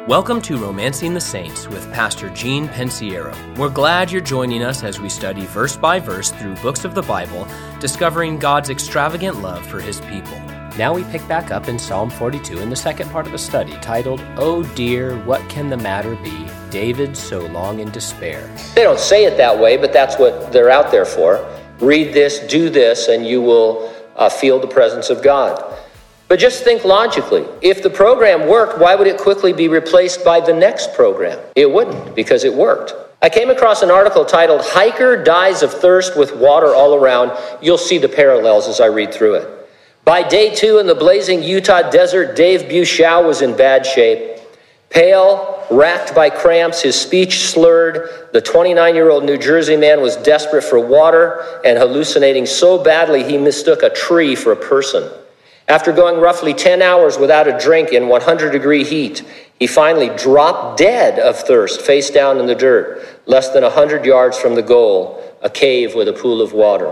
Welcome to Romancing the Saints with Pastor Gene Pensiero. We're glad you're joining us as we study verse by verse through books of the Bible, discovering God's extravagant love for His people. Now we pick back up in Psalm 42 in the second part of the study, titled, "Oh dear, what can the matter be? David so long in despair." They don't say it that way, but that's what they're out there for. Read this, do this, and you will feel the presence of God. But just think logically. If the program worked, why would it quickly be replaced by the next program? It wouldn't, because it worked. I came across an article titled, "Hiker Dies of Thirst with Water All Around." You'll see the parallels as I read through it. By day 2 in the blazing Utah desert, Dave Buchow was in bad shape. Pale, racked by cramps, his speech slurred, the 29-year-old New Jersey man was desperate for water and hallucinating so badly he mistook a tree for a person. After going roughly 10 hours without a drink in 100-degree heat, he finally dropped dead of thirst, face down in the dirt, less than 100 yards from the goal, a cave with a pool of water.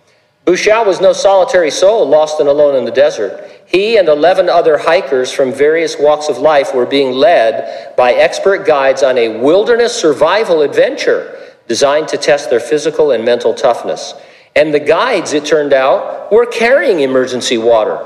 Buchow was no solitary soul lost and alone in the desert. He and 11 other hikers from various walks of life were being led by expert guides on a wilderness survival adventure designed to test their physical and mental toughness. And the guides, it turned out, were carrying emergency water.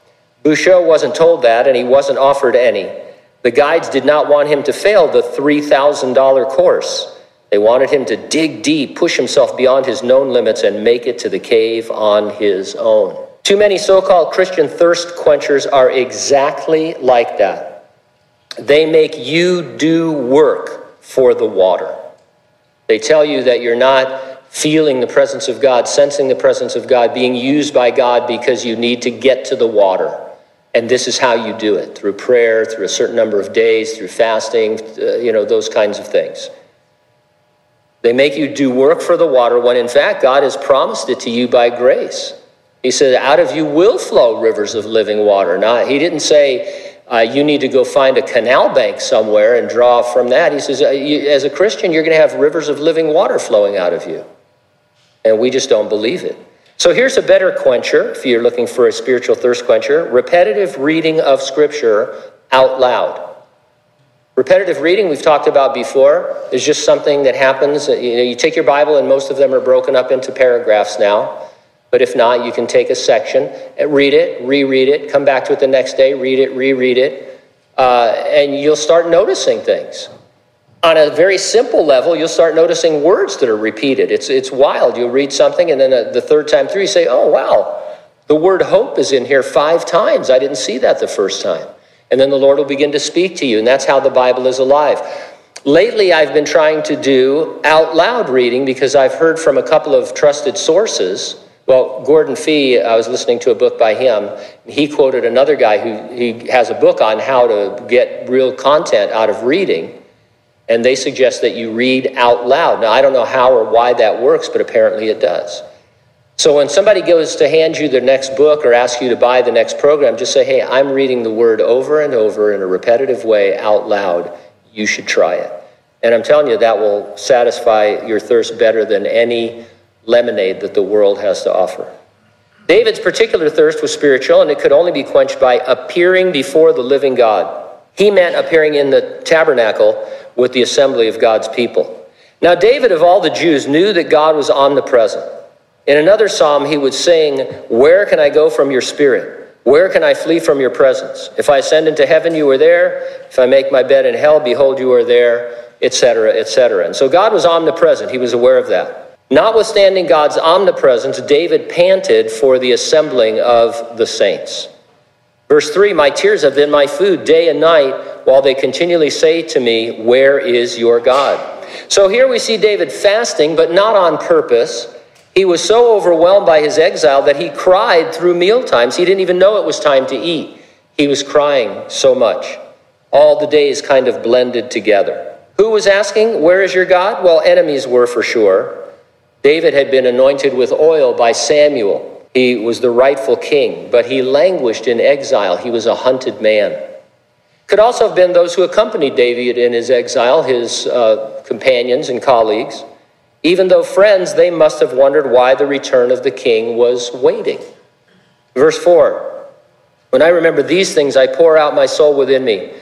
Buchow wasn't told that, and he wasn't offered any. The guides did not want him to fail the $3,000 course. They wanted him to dig deep, push himself beyond his known limits, and make it to the cave on his own. Too many so-called Christian thirst quenchers are exactly like that. They make you do work for the water. They tell you that you're not feeling the presence of God, sensing the presence of God, being used by God because you need to get to the water. And this is how you do it, through prayer, through a certain number of days, through fasting, those kinds of things. They make you do work for the water when, in fact, God has promised it to you by grace. He said, out of you will flow rivers of living water. Now, he didn't say you need to go find a canal bank somewhere and draw from that. He says, as a Christian, you're going to have rivers of living water flowing out of you. And we just don't believe it. So here's a better quencher, if you're looking for a spiritual thirst quencher: repetitive reading of Scripture out loud. Repetitive reading, we've talked about before, is just something that happens. You take your Bible, and most of them are broken up into paragraphs now. But if not, you can take a section, read it, reread it, come back to it the next day, read it, reread it, and you'll start noticing things. On a very simple level, you'll start noticing words that are repeated. It's wild. You'll read something, and then the third time through, you say, oh, wow, the word hope is in here 5 times. I didn't see that the first time. And then the Lord will begin to speak to you, and that's how the Bible is alive. Lately, I've been trying to do out loud reading because I've heard from a couple of trusted sources. Well, Gordon Fee, I was listening to a book by him, and he quoted another guy who he has a book on how to get real content out of reading. And they suggest that you read out loud. Now, I don't know how or why that works, but apparently it does. So when somebody goes to hand you the next book or ask you to buy the next program, just say, hey, I'm reading the word over and over in a repetitive way out loud. You should try it. And I'm telling you, that will satisfy your thirst better than any lemonade that the world has to offer. David's particular thirst was spiritual, and it could only be quenched by appearing before the living God. He meant appearing in the tabernacle with the assembly of God's people. Now, David, of all the Jews, knew that God was omnipresent. In another psalm, he would sing, "Where can I go from your spirit? Where can I flee from your presence? If I ascend into heaven, you are there. If I make my bed in hell, behold, you are there," etc., etc. And so God was omnipresent. He was aware of that. Notwithstanding God's omnipresence, David panted for the assembling of the saints. Verse 3, "My tears have been my food day and night, while they continually say to me, 'Where is your God?'" So here we see David fasting, but not on purpose. He was so overwhelmed by his exile that he cried through meal times. He didn't even know it was time to eat. He was crying so much. All the days kind of blended together. Who was asking, "Where is your God?" Well, enemies were for sure. David had been anointed with oil by Samuel. He was the rightful king, but he languished in exile. He was a hunted man. Could also have been those who accompanied David in his exile, his companions and colleagues. Even though friends, they must have wondered why the return of the king was waiting. Verse 4, "When I remember these things, I pour out my soul within me.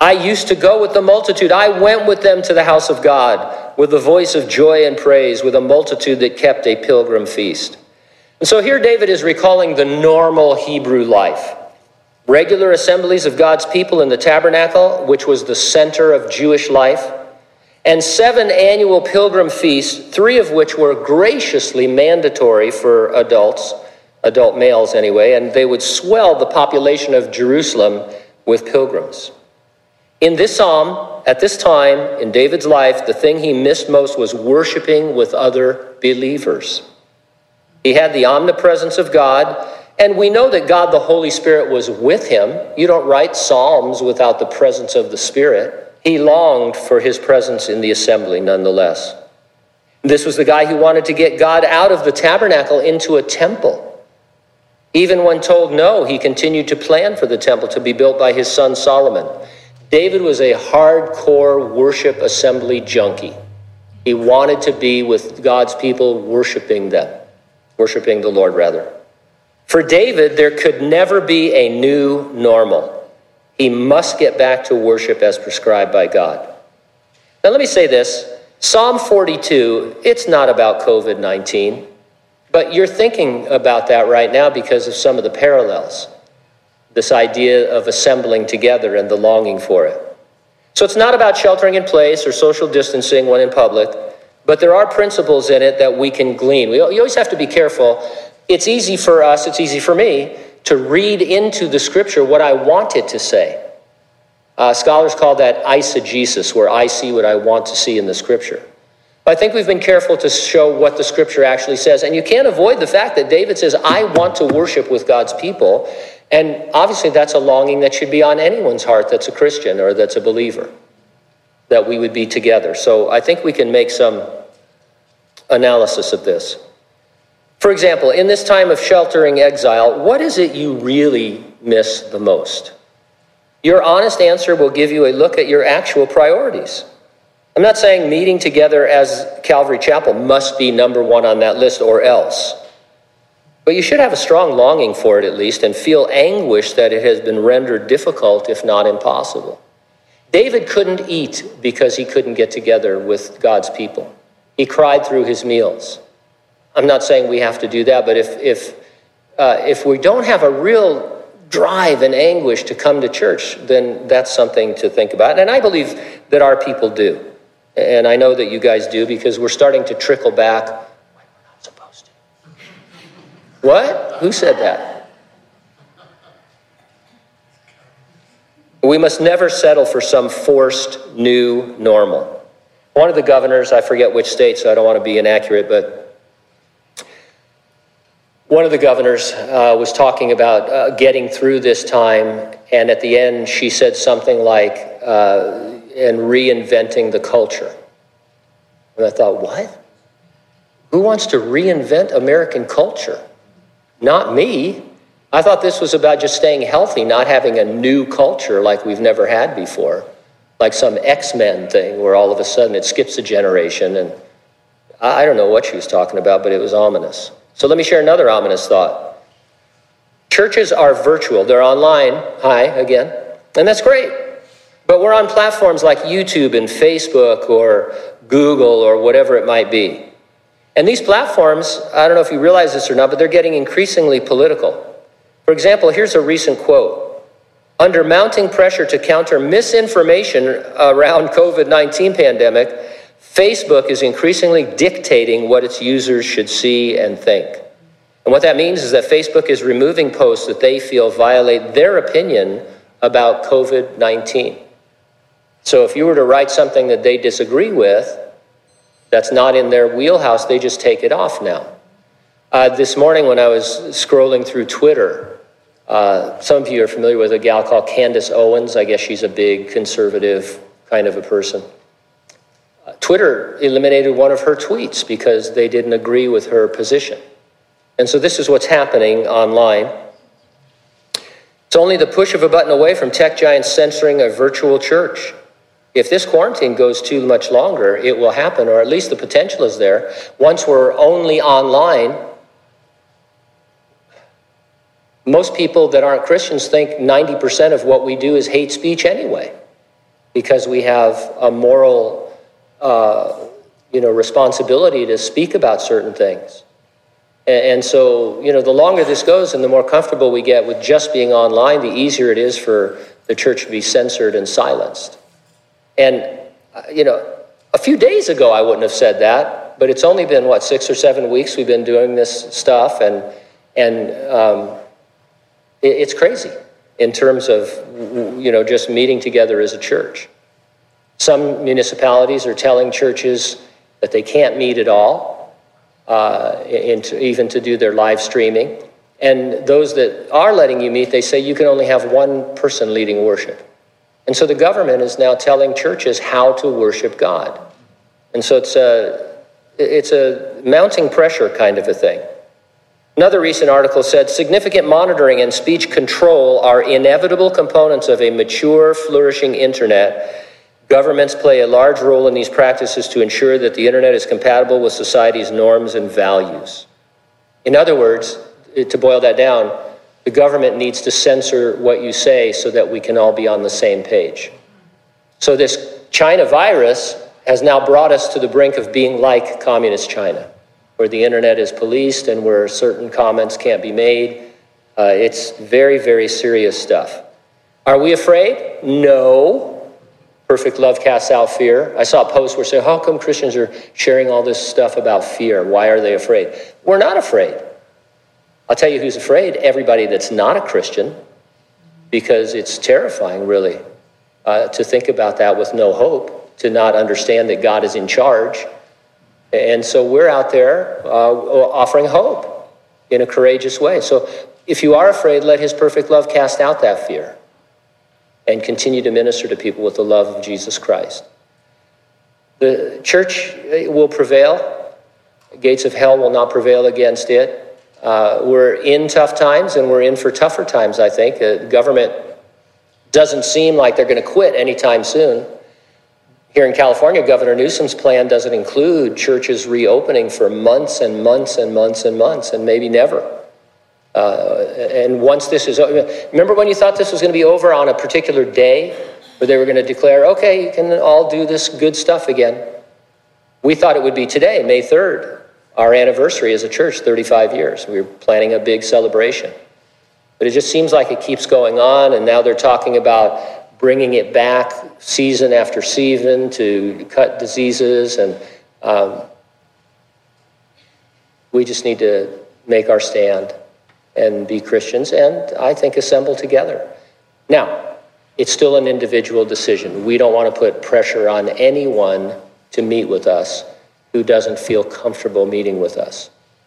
I used to go with the multitude. I went with them to the house of God with a voice of joy and praise, with a multitude that kept a pilgrim feast. And so here David is recalling the normal Hebrew life. Regular assemblies of God's people in the tabernacle, which was the center of Jewish life, and 7 annual pilgrim feasts, 3 of which were graciously mandatory for adult males anyway, and they would swell the population of Jerusalem with pilgrims. In this psalm, at this time in David's life, the thing he missed most was worshiping with other believers. He had the omnipresence of God, and we know that God the Holy Spirit was with him. You don't write psalms without the presence of the Spirit. He longed for his presence in the assembly nonetheless. This was the guy who wanted to get God out of the tabernacle into a temple. Even when told no, he continued to plan for the temple to be built by his son Solomon. David was a hardcore worship assembly junkie. He wanted to be with God's people, worshiping the Lord rather. For David, there could never be a new normal. He must get back to worship as prescribed by God. Now let me say this. Psalm 42, it's not about COVID-19, but you're thinking about that right now because of some of the parallels. This idea of assembling together and the longing for it. So it's not about sheltering in place or social distancing when in public, but there are principles in it that we can glean. You always have to be careful. It's easy for us, it's easy for me, to read into the scripture what I want it to say. Scholars call that eisegesis, where I see what I want to see in the scripture. But I think we've been careful to show what the scripture actually says. And you can't avoid the fact that David says, I want to worship with God's people. And obviously that's a longing that should be on anyone's heart that's a Christian or that's a believer, that we would be together. So I think we can make some analysis of this. For example, in this time of sheltering exile, what is it you really miss the most? Your honest answer will give you a look at your actual priorities. I'm not saying meeting together as Calvary Chapel must be number one on that list or else. But you should have a strong longing for it at least and feel anguish that it has been rendered difficult, if not impossible. David couldn't eat because he couldn't get together with God's people. He cried through his meals. I'm not saying we have to do that, but if we don't have a real drive and anguish to come to church, then that's something to think about. And I believe that our people do. And I know that you guys do because we're starting to trickle back when we're not supposed to. What? Who said that? We must never settle for some forced new normal. One of the governors, I forget which state, so I don't want to be inaccurate, but one of the governors was talking about getting through this time, and at the end she said something like, and reinventing the culture. And I thought, what? Who wants to reinvent American culture? Not me. I thought this was about just staying healthy, not having a new culture like we've never had before, like some X-Men thing where all of a sudden it skips a generation. And I don't know what she was talking about, but it was ominous. So let me share another ominous thought. Churches are virtual. They're online. Hi, again. And that's great. But we're on platforms like YouTube and Facebook or Google or whatever it might be. And these platforms, I don't know if you realize this or not, but they're getting increasingly political. For example, here's a recent quote. Under mounting pressure to counter misinformation around COVID-19 pandemic, Facebook is increasingly dictating what its users should see and think. And what that means is that Facebook is removing posts that they feel violate their opinion about COVID-19. So if you were to write something that they disagree with, that's not in their wheelhouse, they just take it off now. This morning when I was scrolling through Twitter, some of you are familiar with a gal called Candace Owens. I guess she's a big conservative kind of a person. Twitter eliminated one of her tweets because they didn't agree with her position. And so this is what's happening online. It's only the push of a button away from tech giants censoring a virtual church. If this quarantine goes too much longer, it will happen, or at least the potential is there. Once we're only online, most people that aren't Christians think 90% of what we do is hate speech anyway. because we have a moral responsibility to speak about certain things. And so, the longer this goes and the more comfortable we get with just being online, the easier it is for the church to be censored and silenced. And, a few days ago I wouldn't have said that, but it's only been, 6 or 7 weeks we've been doing this stuff, and it's crazy in terms of, just meeting together as a church. Some municipalities are telling churches that they can't meet at all, even to do their live streaming. And those that are letting you meet, they say you can only have one person leading worship. And so the government is now telling churches how to worship God. And so it's a mounting pressure kind of a thing. Another recent article said, significant monitoring and speech control are inevitable components of a mature, flourishing internet. Governments play a large role in these practices to ensure that the internet is compatible with society's norms and values. In other words, to boil that down, the government needs to censor what you say so that we can all be on the same page. So this China virus has now brought us to the brink of being like communist China, where the internet is policed and where certain comments can't be made. It's very, very serious stuff. Are we afraid? No. Perfect love casts out fear. I saw a post where it said, how come Christians are sharing all this stuff about fear? Why are they afraid? We're not afraid. I'll tell you who's afraid. Everybody that's not a Christian, because it's terrifying, really, to think about that with no hope, to not understand that God is in charge. And so we're out there offering hope in a courageous way. So if you are afraid, let his perfect love cast out that fear and continue to minister to people with the love of Jesus Christ. The church will prevail. The gates of hell will not prevail against it. We're in tough times, and we're in for tougher times, I think. The government doesn't seem like they're going to quit anytime soon. Here in California, Governor Newsom's plan doesn't include churches reopening for months and months and months and months, and maybe never. And once this is over, remember when you thought this was going to be over on a particular day where they were going to declare, okay, you can all do this good stuff again? We thought it would be today, May 3rd, our anniversary as a church, 35 years. We were planning a big celebration. But it just seems like it keeps going on, and now they're talking about bringing it back season after season to cut diseases, and we just need to make our stand and be Christians, and I think assemble together. Now, it's still an individual decision. We don't want to put pressure on anyone to meet with us who doesn't feel comfortable meeting with us.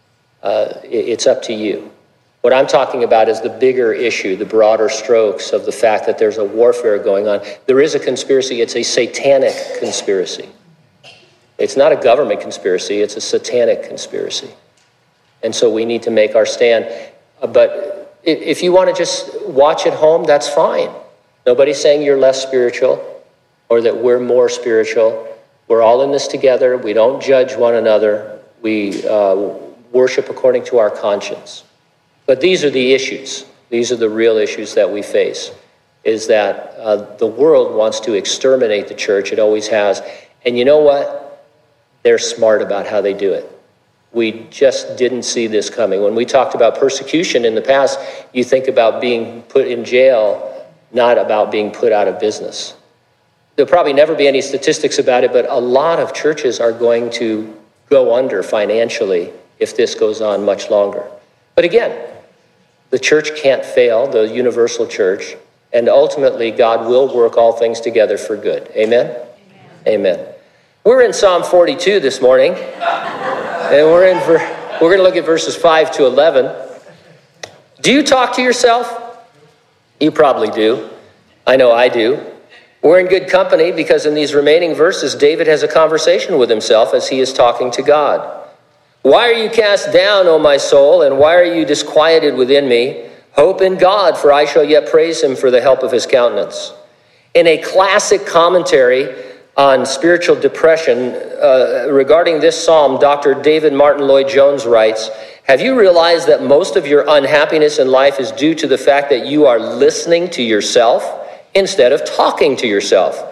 It's up to you. What I'm talking about is the bigger issue, the broader strokes of the fact that there's a warfare going on. There is a conspiracy. It's a satanic conspiracy. It's not a government conspiracy. It's a satanic conspiracy. And so we need to make our stand. But if you want to just watch at home, that's fine. Nobody's saying you're less spiritual or that we're more spiritual. We're all in this together. We don't judge one another. We worship according to our conscience. But these are the issues. These are the real issues that we face, is that the world wants to exterminate the church. It always has. And you know what? They're smart about how they do it. We just didn't see this coming. When we talked about persecution in the past, you think about being put in jail, not about being put out of business. There'll probably never be any statistics about it, but a lot of churches are going to go under financially if this goes on much longer. But again, the church can't fail, the universal church, and ultimately God will work all things together for good. Amen? Amen. We're in Psalm 42 this morning, and we're going to look at verses 5 to 11. Do you talk to yourself? You probably do. I know I do. We're in good company because in these remaining verses, David has a conversation with himself as he is talking to God. Why are you cast down, O my soul, and why are you disquieted within me? Hope in God, for I shall yet praise him for the help of his countenance. In a classic commentary on spiritual depression, regarding this psalm, Dr. David Martin Lloyd-Jones writes, have you realized that most of your unhappiness in life is due to the fact that you are listening to yourself instead of talking to yourself?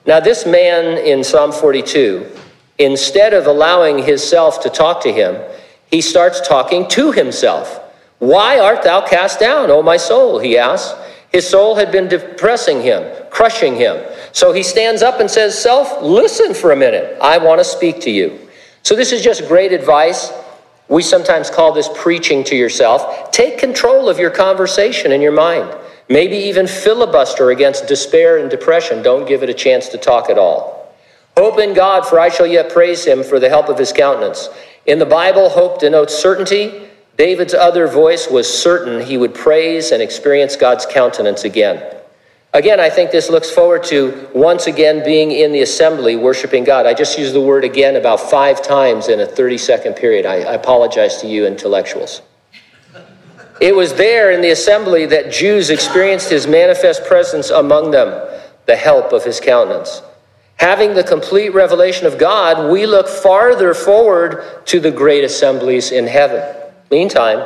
Now, this man in Psalm 42, instead of allowing himself to talk to him, he starts talking to himself. Why art thou cast down, O my soul? He asks. His soul had been depressing him, crushing him. So he stands up and says, self, listen for a minute. I want to speak to you. So this is just great advice. We sometimes call this preaching to yourself. Take control of your conversation in your mind. Maybe even filibuster against despair and depression. Don't give it a chance to talk at all. Hope in God, for I shall yet praise him for the help of his countenance. In the Bible, hope denotes certainty. David's other voice was certain he would praise and experience God's countenance again. Again, I think this looks forward to once again being in the assembly, worshiping God. I just used the word again about 5 times in a 30-second period. I apologize to you intellectuals. It was there in the assembly that Jews experienced his manifest presence among them, the help of his countenance. Having the complete revelation of God, we look farther forward to the great assemblies in heaven. Meantime,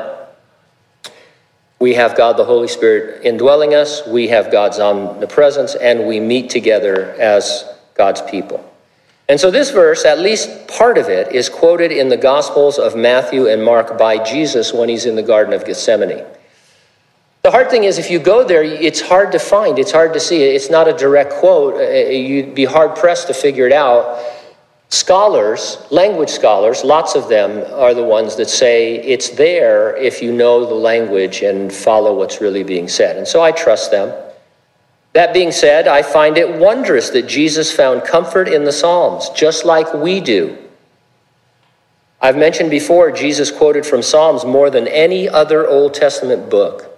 we have God the Holy Spirit indwelling us, we have God's omnipresence, and we meet together as God's people. And so this verse, at least part of it, is quoted in the Gospels of Matthew and Mark by Jesus when he's in the Garden of Gethsemane. The hard thing is, if you go there, it's hard to find, it's hard to see. It's not a direct quote. You'd be hard-pressed to figure it out. Scholars, language scholars, lots of them are the ones that say it's there if you know the language and follow what's really being said. And so I trust them. That being said, I find it wondrous that Jesus found comfort in the Psalms, just like we do. I've mentioned before, Jesus quoted from Psalms more than any other Old Testament book.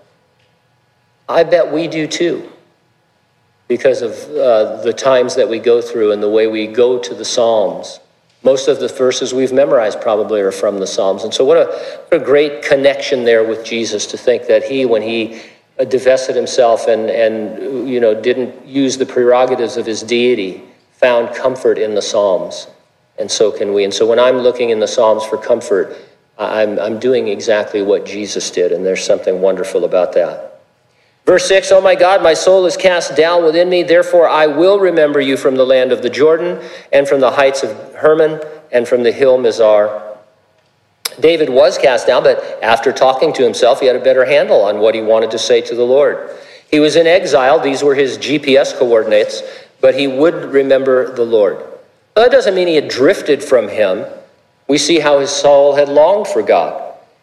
I bet we do too, because of the times that we go through and the way we go to the Psalms. Most of the verses we've memorized probably are from the Psalms. And so what a great connection there with Jesus, to think that he, when he divested himself and didn't use the prerogatives of his deity, found comfort in the Psalms. And so can we. And so when I'm looking in the Psalms for comfort, I'm doing exactly what Jesus did, and there's something wonderful about that. Verse 6, "O my God, my soul is cast down within me. Therefore I will remember you from the land of the Jordan, and from the heights of Hermon, and from the hill Mizar." David was cast down, but after talking to himself, he had a better handle on what he wanted to say to the Lord. He was in exile. These were his GPS coordinates, but he would remember the Lord. Well, that doesn't mean he had drifted from him. We see how his soul had longed for God.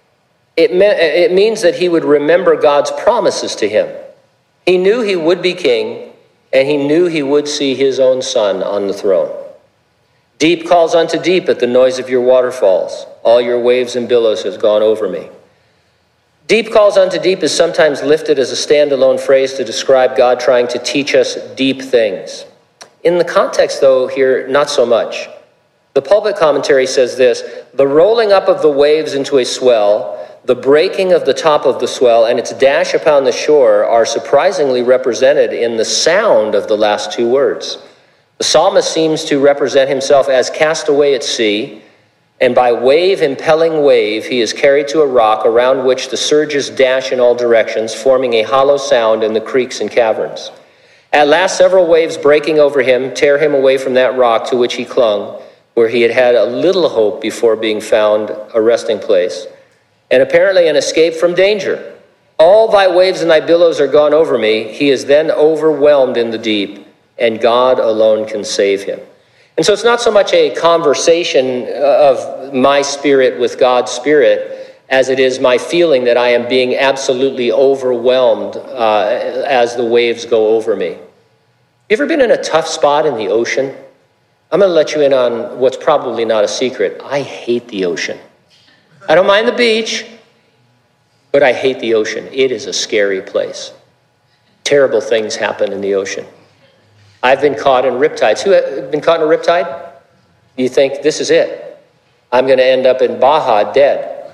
It means that he would remember God's promises to him. He knew he would be king, and he knew he would see his own son on the throne. Deep calls unto deep at the noise of your waterfalls. All your waves and billows has gone over me. Deep calls unto deep is sometimes lifted as a standalone phrase to describe God trying to teach us deep things. In the context, though, here, not so much. The pulpit commentary says this: the rolling up of the waves into a swell, the breaking of the top of the swell, and its dash upon the shore are surprisingly represented in the sound of the last 2 words. The psalmist seems to represent himself as cast away at sea, and by wave impelling wave, he is carried to a rock around which the surges dash in all directions, forming a hollow sound in the creeks and caverns. At last, several waves breaking over him tear him away from that rock to which he clung, where he had had a little hope before being found a resting place, and apparently an escape from danger. All thy waves and thy billows are gone over me. He is then overwhelmed in the deep, and God alone can save him. And so it's not so much a conversation of my spirit with God's spirit as it is my feeling that I am being absolutely overwhelmed as the waves go over me. You ever been in a tough spot in the ocean? I'm going to let you in on what's probably not a secret. I hate the ocean. I don't mind the beach, but I hate the ocean. It is a scary place. Terrible things happen in the ocean. I've been caught in riptides. Who have been caught in a riptide? You think, this is it. I'm going to end up in Baja dead.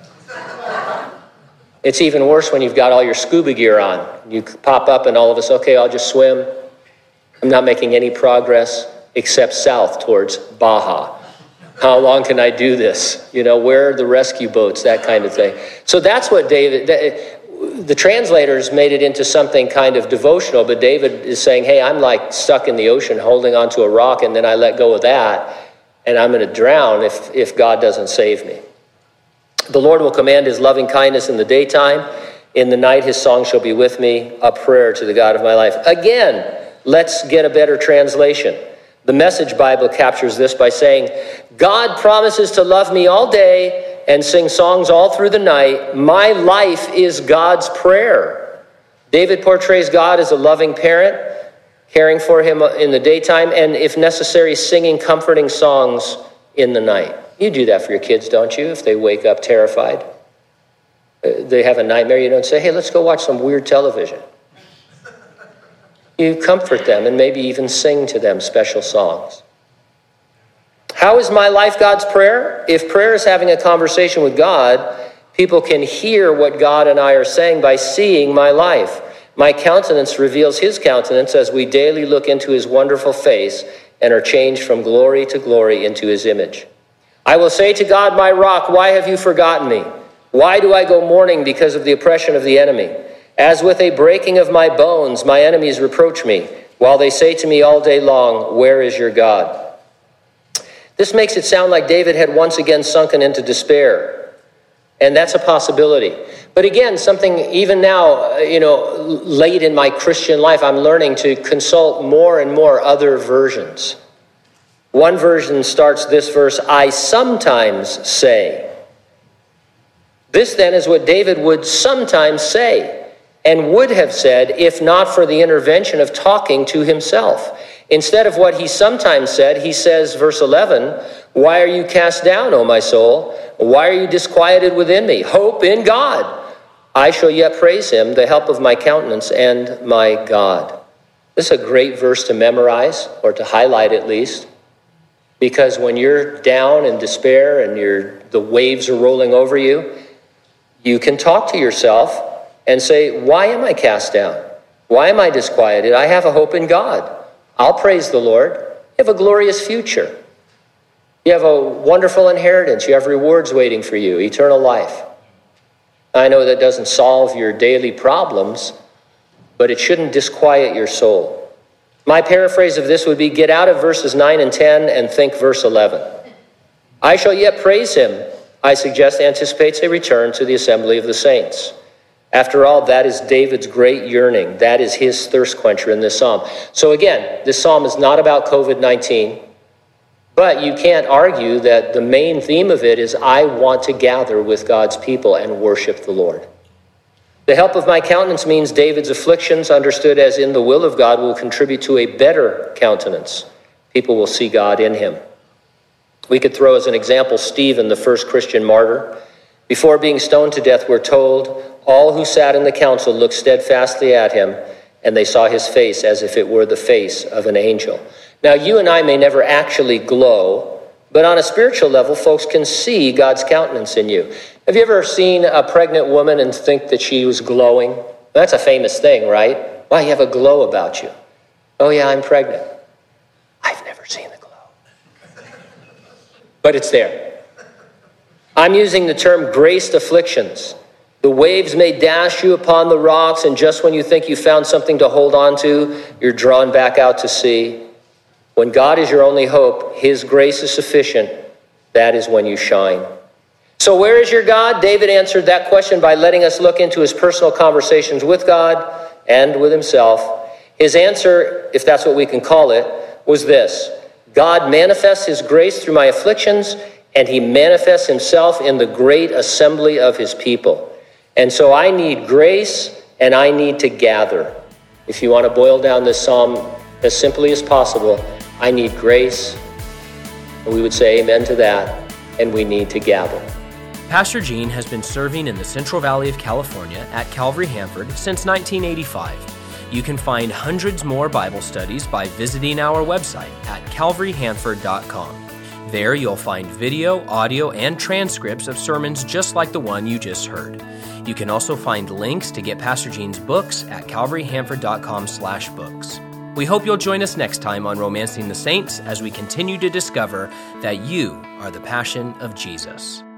It's even worse when you've got all your scuba gear on. You pop up and all of us, okay, I'll just swim. I'm not making any progress except south towards Baja. How long can I do this? Where are the rescue boats? That kind of thing. So that's what David, the translators made it into something kind of devotional, but David is saying, hey, I'm like stuck in the ocean holding onto a rock, and then I let go of that, and I'm going to drown if God doesn't save me. The Lord will command his loving kindness in the daytime. In the night, his song shall be with me, a prayer to the God of my life. Again, let's get a better translation. The Message Bible captures this by saying, God promises to love me all day and sing songs all through the night. My life is God's prayer. David portrays God as a loving parent, caring for him in the daytime, and if necessary, singing comforting songs in the night. You do that for your kids, don't you, if they wake up terrified? They have a nightmare, you don't say, hey, let's go watch some weird television. You comfort them and maybe even sing to them special songs. How is my life God's prayer? If prayer is having a conversation with God, people can hear what God and I are saying by seeing my life. My countenance reveals his countenance as we daily look into his wonderful face and are changed from glory to glory into his image. I will say to God, my rock, why have you forgotten me? Why do I go mourning because of the oppression of the enemy? As with a breaking of my bones, my enemies reproach me, while they say to me all day long, where is your God? This makes it sound like David had once again sunken into despair. And that's a possibility. But again, something even now, late in my Christian life, I'm learning to consult more and more other versions. One version starts this verse, I sometimes say. This then is what David would sometimes say and would have said if not for the intervention of talking to himself. Instead of what he sometimes said, he says, verse 11, why are you cast down, O my soul? Why are you disquieted within me? Hope in God. I shall yet praise him, the help of my countenance and my God. This is a great verse to memorize, or to highlight at least. Because when you're down in despair and the waves are rolling over you, you can talk to yourself and say, why am I cast down? Why am I disquieted? I have a hope in God. I'll praise the Lord. You have a glorious future. You have a wonderful inheritance. You have rewards waiting for you, eternal life. I know that doesn't solve your daily problems, but it shouldn't disquiet your soul. My paraphrase of this would be, get out of verses 9 and 10 and think verse 11. I shall yet praise him, I suggest, anticipates a return to the assembly of the saints. After all, that is David's great yearning. That is his thirst quencher in this psalm. So again, this psalm is not about COVID-19, but you can't argue that the main theme of it is I want to gather with God's people and worship the Lord. The help of my countenance means David's afflictions, understood as in the will of God, will contribute to a better countenance. People will see God in him. We could throw as an example Stephen, the first Christian martyr. Before being stoned to death, we're told, all who sat in the council looked steadfastly at him, and they saw his face as if it were the face of an angel. Now, you and I may never actually glow, but on a spiritual level, folks can see God's countenance in you. Have you ever seen a pregnant woman and think that she was glowing? That's a famous thing, right? Wow, you have a glow about you. Oh yeah, I'm pregnant. I've never seen the glow. But it's there. I'm using the term graced afflictions. The waves may dash you upon the rocks, and just when you think you found something to hold on to, you're drawn back out to sea. When God is your only hope, his grace is sufficient. That is when you shine. So where is your God? David answered that question by letting us look into his personal conversations with God and with himself. His answer, if that's what we can call it, was this. God manifests his grace through my afflictions, and he manifests himself in the great assembly of his people. And so I need grace, and I need to gather. If you want to boil down this psalm as simply as possible, I need grace, and we would say amen to that, and we need to gather. Pastor Gene has been serving in the Central Valley of California at Calvary Hanford since 1985. You can find hundreds more Bible studies by visiting our website at calvaryhanford.com. There you'll find video, audio, and transcripts of sermons just like the one you just heard. You can also find links to get Pastor Gene's books at calvaryhanford.com/books. We hope you'll join us next time on Romancing the Saints as we continue to discover that you are the passion of Jesus.